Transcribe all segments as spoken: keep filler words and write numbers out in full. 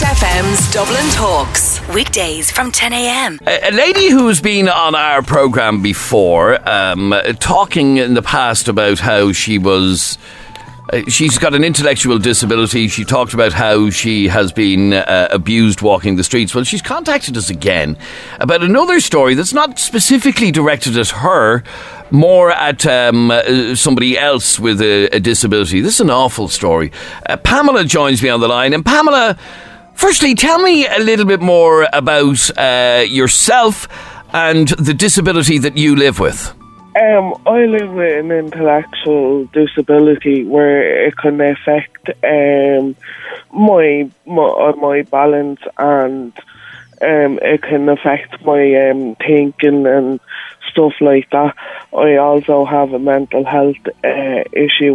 Hit F M's Dublin Talks. Weekdays from ten a.m. A, a lady who's been on our programme before, um, talking in the past about how she was... Uh, she's got an intellectual disability. She talked about how she has been uh, abused walking the streets. Well, she's contacted us again about another story that's not specifically directed at her, more at um, uh, somebody else with a, a disability. This is an awful story. Uh, Pamela joins me on the line. And Pamela, firstly, tell me a little bit more about uh, yourself and the disability that you live with. Um, I live with an intellectual disability where it can affect um, my, my my balance, and um, it can affect my um, thinking and stuff like that. I also have a mental health uh, issue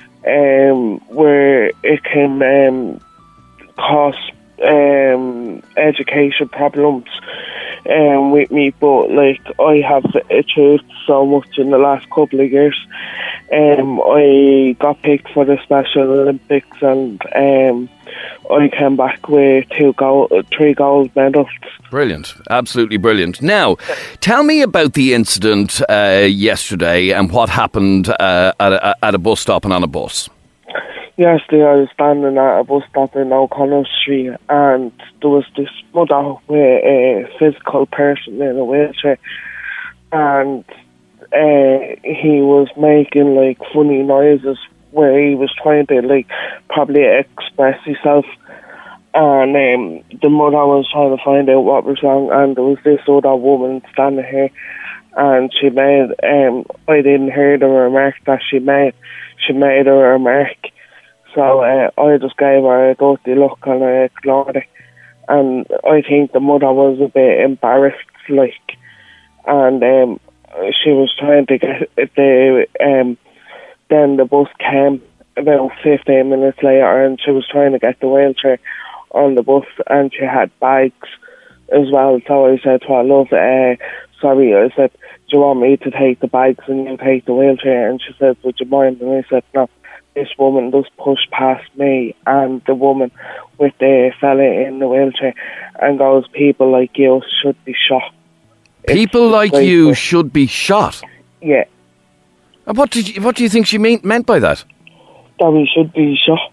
um, where it can um, cause um, education problems um, with me, but like I have achieved so much in the last couple of years. Um, I got picked for the Special Olympics, and um, I came back with two gold, three gold medals. Brilliant, absolutely brilliant. Now, tell me about the incident uh, yesterday and what happened uh, at, a, at a bus stop and on a bus. Yesterday I was standing at a bus stop in O'Connell Street, and there was this mother with a physical person in a wheelchair, and uh, he was making like funny noises where he was trying to like probably express himself, and um, the mother was trying to find out what was wrong, and there was this other woman standing here, and she made um, I didn't hear the remark that she made she made a remark. So uh, I just gave her a dirty look and I ignored it. And I think the mother was a bit embarrassed, like, and um, she was trying to get the. Um, then the bus came about fifteen minutes later, and she was trying to get the wheelchair on the bus, and she had bags as well. So I said to her, "Love, uh, sorry," I said, "do you want me to take the bags and you take the wheelchair?" And she said, "Would you mind?" And I said, "No. This woman just pushed past me and the woman with the fella in the wheelchair and goes, people like you should be shot." People it's like you for, should be shot? Yeah. And what did you, what do you think she mean, meant by that? That we should be shot.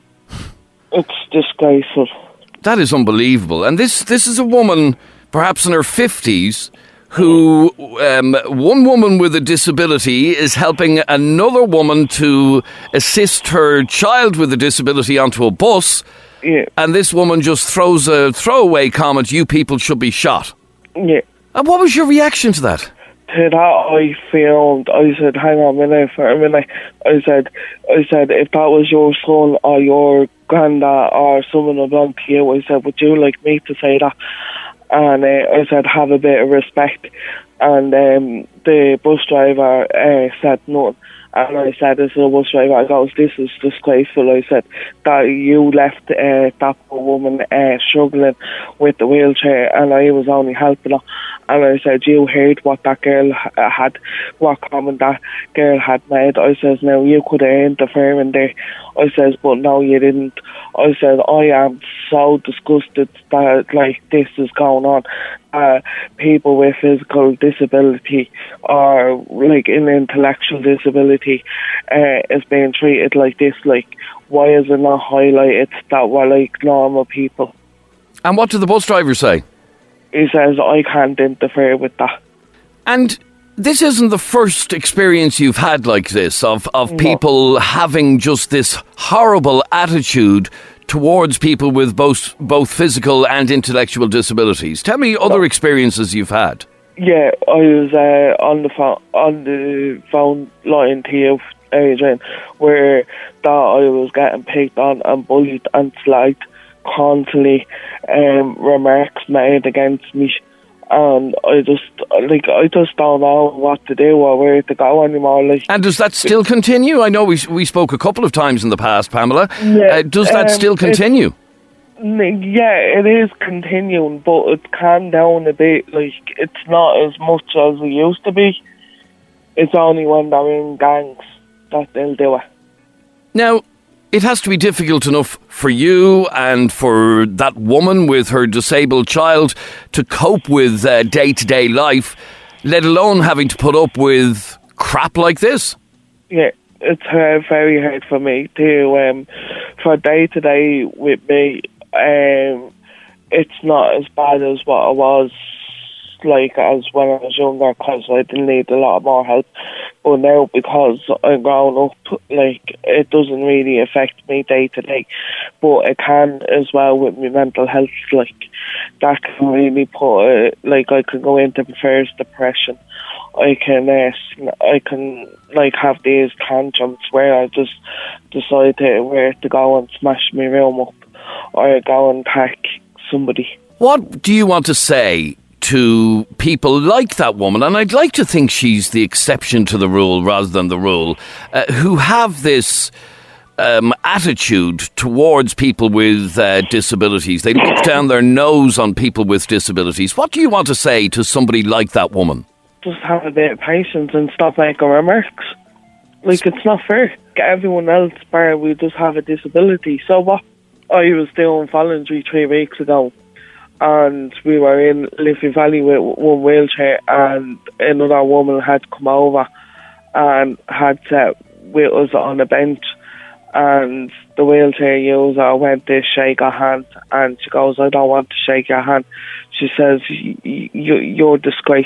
It's disgraceful. That is unbelievable. And this, this is a woman, perhaps in her fifties, who, um, one woman with a disability is helping another woman to assist her child with a disability onto a bus. Yeah. And this woman just throws a throwaway comment, "You people should be shot." Yeah. And what was your reaction to that? To that, I filmed. I said, "Hang on a minute, for a minute." I said, I said, "If that was your son or your granddad or someone that belonged to you," I said, "would you like me to say that?" And uh, I said, "Have a bit of respect." And um, the bus driver uh, said nothing. And I said, as a bus driver, I goes, "This is disgraceful." I said, "That you left uh, that poor woman uh, struggling with the wheelchair, and I was only helping her." And I said, "You heard what that girl ha- had, what comment that girl had made." I says, "Now you could have interfered in there." I says, "But no, you didn't." I said, "I am so disgusted that like this is going on. Uh, people with physical disability or like an intellectual disability uh, is being treated like this. Like, why is it not highlighted that we're like normal people?" And what did the bus driver say? He says, "I can't interfere with that." And this isn't the first experience you've had like this, of, of No. people having just this horrible attitude towards people with both both physical and intellectual disabilities. Tell me other experiences you've had. Yeah, I was uh, on the phone on the phone line to you, Adrian, where that I was getting picked on and bullied and slagged constantly, um, remarks made against me, and I just like I just don't know what to do or where to go anymore. Like, and does that still continue? I know we we spoke a couple of times in the past, Pamela. Yeah, uh, does that um, still continue? Yeah, it is continuing, but it's calmed down a bit. Like, it's not as much as it used to be. It's only when they're in gangs that they'll do it. Now, it has to be difficult enough for you and for that woman with her disabled child to cope with uh, day-to-day life, let alone having to put up with crap like this. Yeah, it's uh, very hard for me to, um, for day-to-day with me, um, it's not as bad as what it was like as when I was younger, because I didn't need a lot more help. But now, because I'm grown up, like, it doesn't really affect me day to day, but it can as well with my mental health. Like, that can really put it, like, I can go into first depression. I can uh, I can like have these tantrums where I just decide to, where to go and smash my room up, or go and attack somebody. What do you want to say to people like that woman, and I'd like to think she's the exception to the rule rather than the rule, uh, who have this um, attitude towards people with uh, disabilities? They look down their nose on people with disabilities. What do you want to say to somebody like that woman? Just have a bit of patience and stop making remarks. Like, it's not fair. Everyone else, bar we just have a disability. So what? I was doing voluntary three weeks ago, and we were in Liffey Valley with one wheelchair, and another woman had come over and had sat with us on a bench, and the wheelchair user went to shake her hand, and she goes, I don't want to shake your hand. She says, you're a disgrace.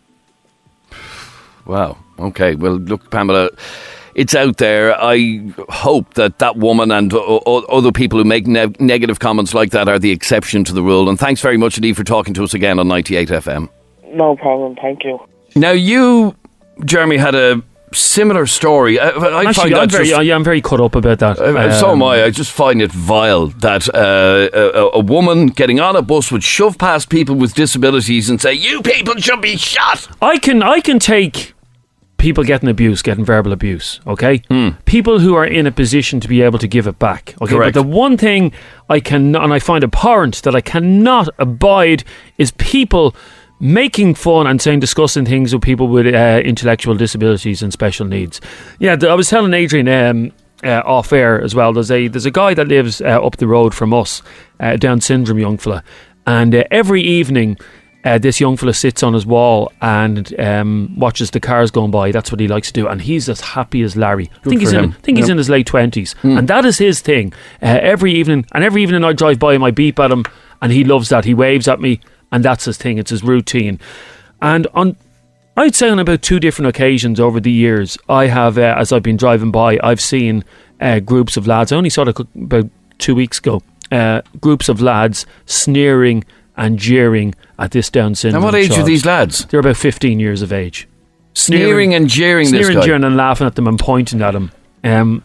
Wow. Okay. Well, look, Pamela, it's out there. I hope that that woman and o- o- other people who make ne- negative comments like that are the exception to the rule. And thanks very much indeed for talking to us again on ninety-eight F M. No problem. Thank you. Now, you, Jeremy, had a similar story. I, I Actually, find I'm that very, just, yeah, I'm very cut up about that. Uh, Um, so am I. I just find it vile that uh, a, a woman getting on a bus would shove past people with disabilities and say, you people should be shot. I can, I can take people getting abuse, getting verbal abuse, okay? Mm. People who are in a position to be able to give it back, okay? Correct. But the one thing I can, and I find abhorrent, that I cannot abide is people making fun and saying disgusting things with people with uh, intellectual disabilities and special needs. Yeah, th- I was telling Adrian um, uh, off air as well, there's a there's a guy that lives uh, up the road from us, uh, Down syndrome young fella, and uh, every evening Uh, this young fella sits on his wall and um, watches the cars going by. That's what he likes to do, and he's as happy as Larry. I think he's for in. him. I think he's Yep. in his late twenties, Mm. and that is his thing. Uh, every evening, and every evening I drive by him, I beep at him, and he loves that. He waves at me, and that's his thing. It's his routine. And on, I'd say on about two different occasions over the years, I have, uh, as I've been driving by, I've seen uh, groups of lads. I only saw it about two weeks ago. Uh, groups of lads sneering and jeering at this Down syndrome. And what age child. are these lads? They're about fifteen years of age. Sneering and jeering this Sneering, guy. jeering and laughing at them and pointing at them. Um,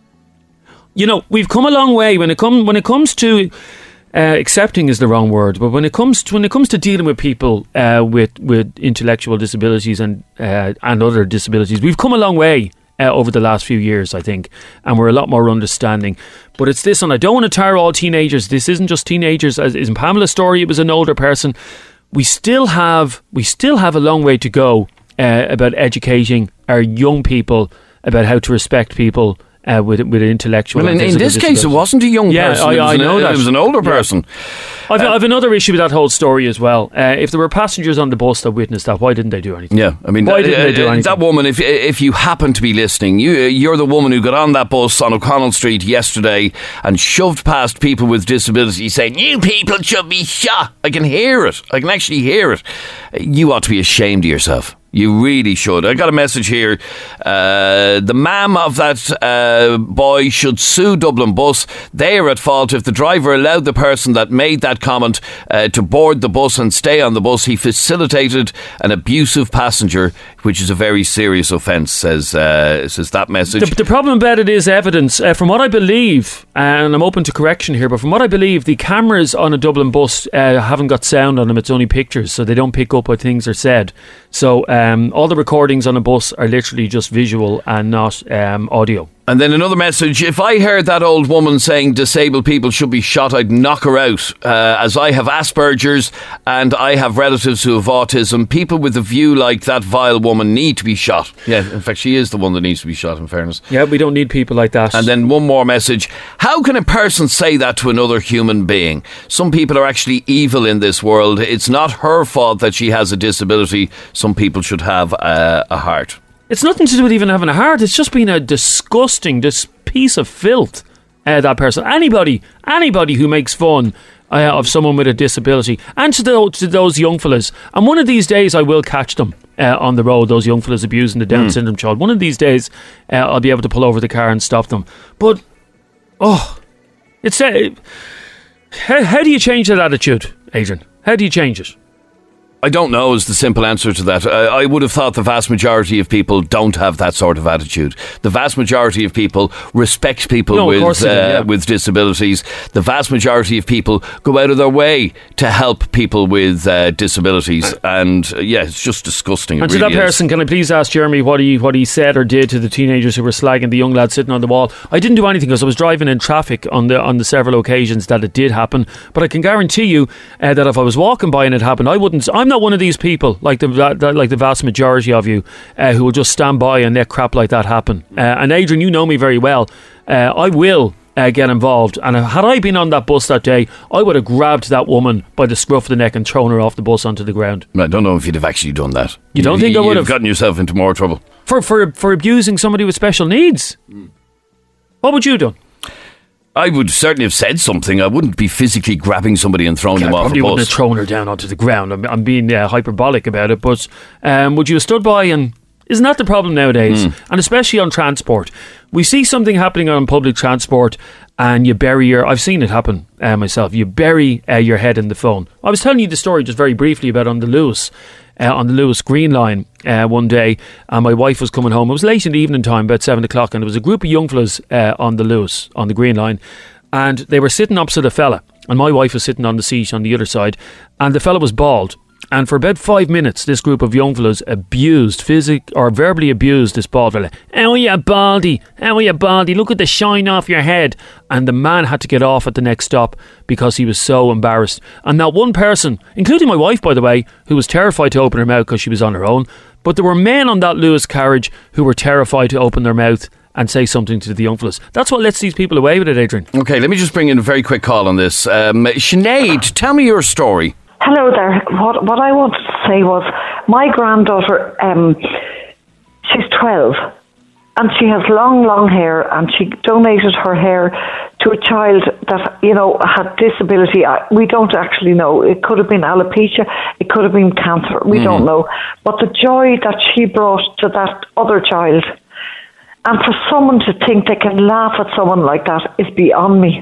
you know, we've come a long way when it come when it comes to uh, accepting is the wrong word, but when it comes to, when it comes to dealing with people uh, with with intellectual disabilities and uh, and other disabilities, we've come a long way. Uh, over the last few years, I think, and we're a lot more understanding. But it's this, and I don't want to tar all teenagers. This isn't just teenagers. As in Pamela's story, it was an older person. We still have, we still have a long way to go uh, about educating our young people about how to respect people uh, with with intellectual. Well, in, and in this case, it wasn't a young Yeah, person. I- it was I an, know that. It was an older Yeah. person. I've, I've another issue with that whole story as well. Uh, if there were passengers on the bus that witnessed that, why didn't they do anything? Yeah, I mean, Why that, didn't they do uh, anything? that woman, if if you happen to be listening, you, you're the woman who got on that bus on O'Connell Street yesterday and shoved past people with disabilities saying, you people should be shot. I can hear it. I can actually hear it. You ought to be ashamed of yourself. You really should. I got a message here. Uh, the mam of that uh, boy should sue Dublin Bus. They are at fault if the driver allowed the person that made that comment uh, to board the bus and stay on the bus. He facilitated an abusive passenger, which is a very serious offence, says uh, says that message. The, the problem about it is evidence. Uh, from what I believe, and I'm open to correction here, but from what I believe, the cameras on a Dublin bus uh, haven't got sound on them. It's only pictures, so they don't pick up what things are said. So um, all the recordings on a bus are literally just visual and not um, audio. And then another message, if I heard that old woman saying disabled people should be shot, I'd knock her out. Uh, as I have Asperger's and I have relatives who have autism, people with a view like that vile woman need to be shot. Yeah, in fact, she is the one that needs to be shot, in fairness. Yeah, we don't need people like that. And then one more message. How can a person say that to another human being? Some people are actually evil in this world. It's not her fault that she has a disability. Some people should have a, a heart. It's nothing to do with even having a heart. It's just being a disgusting, this piece of filth, uh, that person. Anybody, anybody who makes fun uh, of someone with a disability. And to, the, to those young fellas. And one of these days I will catch them uh, on the road, those young fellas abusing the Down mm. syndrome child. One of these days uh, I'll be able to pull over the car and stop them. But, oh, it's... Uh, how, how do you change that attitude, Adrian? How do you change it? I don't know is the simple answer to that. I, I would have thought the vast majority of people don't have that sort of attitude. The vast majority of people respect people no, with uh, do, yeah. with disabilities. The vast majority of people go out of their way to help people with uh, disabilities. And uh, yeah, it's just disgusting. And it to really that person, is. can I please ask Jeremy what he what he said or did to the teenagers who were slagging the young lad sitting on the wall? I didn't do anything because I was driving in traffic on the on the several occasions that it did happen. But I can guarantee you uh, that if I was walking by and it happened, I wouldn't. I'm not one of these people. Like the like the vast majority of you uh, who will just stand by and let crap like that happen. Uh, and Adrian, you know me very well. Uh, I will uh, get involved. And had I been on that bus that day, I would have grabbed that woman by the scruff of the neck and thrown her off the bus onto the ground. I don't know if you'd have actually done that. You don't you, think I would have? You've gotten yourself into more trouble. For, for, for abusing somebody with special needs? Mm. What would you have done? I would certainly have said something. I wouldn't be physically grabbing somebody and throwing yeah, them I off a bus. probably wouldn't have thrown her down onto the ground. I'm, I'm being uh, hyperbolic about it, but um, would you have stood by and... Isn't that the problem nowadays? Mm. And especially on transport. We see something happening on public transport and you bury your... I've seen it happen uh, myself. You bury uh, your head in the phone. I was telling you the story just very briefly about on the Lewis, uh, on the Lewis Green Line uh, one day, and my wife was coming home. It was late in the evening time, about seven o'clock, and there was a group of young fellas uh, on the Lewis, on the Green Line, and they were sitting opposite a fella, and my wife was sitting on the seat on the other side, and the fella was bald. And for about five minutes, this group of young fellas abused, physic or verbally abused this bald fella. How are you, baldy? How are you, baldy? Look at the shine off your head. And the man had to get off at the next stop because he was so embarrassed. And not one person, including my wife, by the way, who was terrified to open her mouth because she was on her own, but there were men on that Lewis carriage who were terrified to open their mouth and say something to the young fellas. That's what lets these people away with it, Adrian. Okay, let me just bring in a very quick call on this. Um, Sinead, tell me your story. Hello there. What what I wanted to say was my granddaughter, um, she's twelve and she has long, long hair, and she donated her hair to a child that, you know, had disability. We don't actually know. It could have been alopecia. It could have been cancer. We mm. don't know. But the joy that she brought to that other child, and for someone to think they can laugh at someone like that, is beyond me.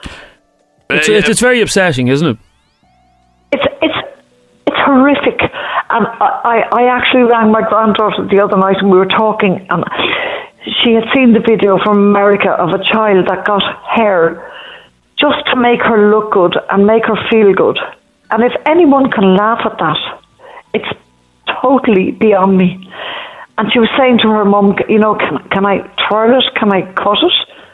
It's, it's, it's very upsetting, isn't it? It's it's it's horrific, and I, I actually rang my granddaughter the other night and we were talking, and she had seen the video from America of a child that got hair just to make her look good and make her feel good. And if anyone can laugh at that, it's totally beyond me. And she was saying to her mum, you know, can, can I twirl it? Can I cut it?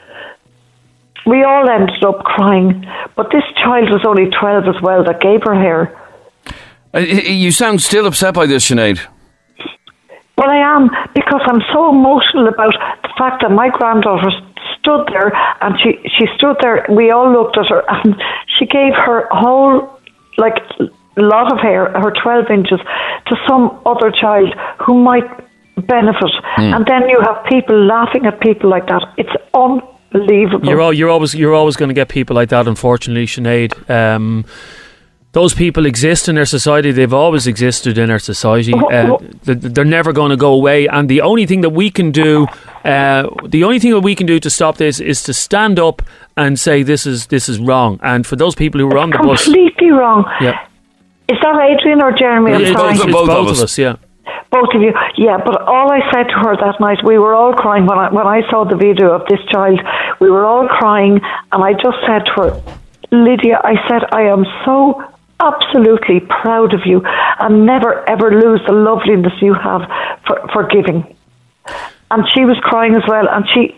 We all ended up crying, but this child was only twelve as well that gave her hair. Uh, you sound still upset by this, Sinead. Well, I am, because I'm so emotional about the fact that my granddaughter stood there, and she, she stood there, we all looked at her, and she gave her whole, like, lot of hair, her twelve inches, to some other child who might benefit. Mm. And then you have people laughing at people like that. It's unbelievable. Unbelievable. You're all, you're always you're always going to get people like that, unfortunately, Sinead. Um, those people exist in our society. They've always existed in our society. Uh, they're never going to go away. And the only thing that we can do, uh, the only thing that we can do to stop this is to stand up and say this is this is wrong. And for those people who were on the bus, completely wrong. Yeah. Is that Adrian or Jeremy? I'm it's sorry. both, it's both, both of us. us. Yeah. Both of you, yeah, but all I said to her that night, we were all crying when I, when I saw the video of this child. We were all crying, and I just said to her, Lydia, I said, I am so absolutely proud of you, and never ever lose the loveliness you have for, for giving. And she was crying as well, and she, she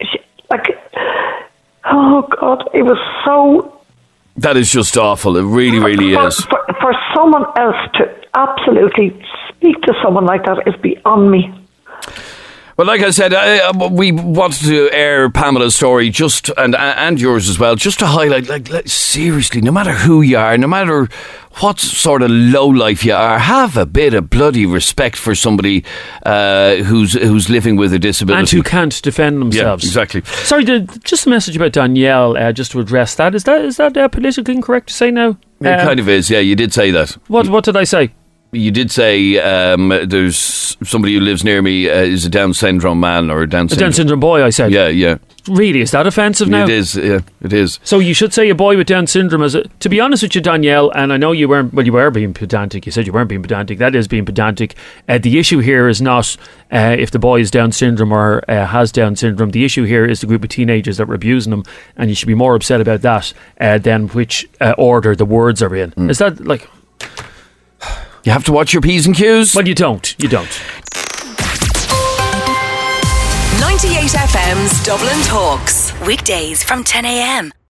Like, oh God, it was so... That is just awful. It really, really for, is. For, for someone else to absolutely speak to someone like that is beyond me. Well, like I said, I, we wanted to air Pamela's story just and and yours as well, just to highlight, like, like seriously, no matter who you are, no matter what sort of low life you are, have a bit of bloody respect for somebody uh, who's who's living with a disability and who can't defend themselves. Yeah, exactly. Sorry, the, just a message about Danielle, uh, just to address that. Is that is that uh, politically incorrect to say now? It um, kind of is. Yeah, you did say that. What What did I say? You did say um, there's somebody who lives near me uh, is a Down syndrome man or a Down syndrome. A Down syndrome boy, I said. Yeah, yeah. Really, is that offensive now? It is, yeah, it is. So you should say a boy with Down syndrome as a... To be honest with you, Danielle, and I know you weren't... Well, you were being pedantic. You said you weren't being pedantic. That is being pedantic. Uh, the issue here is not uh, if the boy is Down syndrome or uh, has Down syndrome. The issue here is the group of teenagers that were abusing him, and you should be more upset about that uh, than which uh, order the words are in. Mm. Is that, like... You have to watch your P's and Q's. Well, you don't. You don't. ninety-eight F M's Dublin Talks. Weekdays from ten a.m.